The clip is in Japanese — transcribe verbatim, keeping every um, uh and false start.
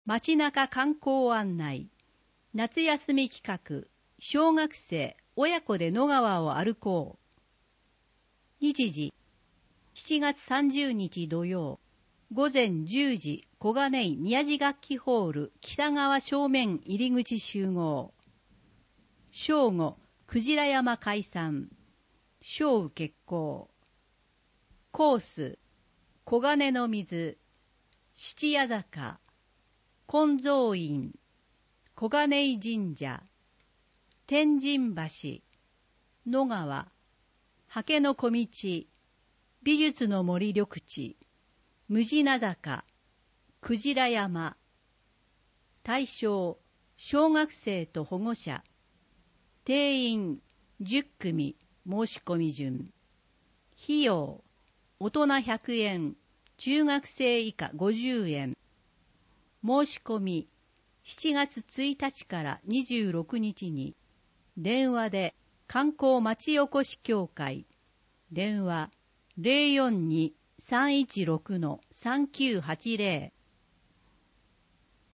街中観光案内、夏休み企画、小学生親子で野川を歩こう。日時、しちがつさんじゅうにち土曜、午前じゅうじ、小金井宮地楽器ホール北側正面入り口集合。正午、クジラ山解散。正午決行。コース、小金の水、七夜坂、金蔵院、小金井神社、天神橋、野川、刷毛の小道、美術の森緑地、無地名坂、クジラ山。対象、小学生と保護者。定員じゅっくみ、申し込み順。費用、大人ひゃくえん、中学生以下ごじゅうえん。申し込み、しちがつついたちからにじゅうろくにちに、電話で観光町おこし協会、電話 ゼロよんに さんいちろく さんきゅうはちゼロ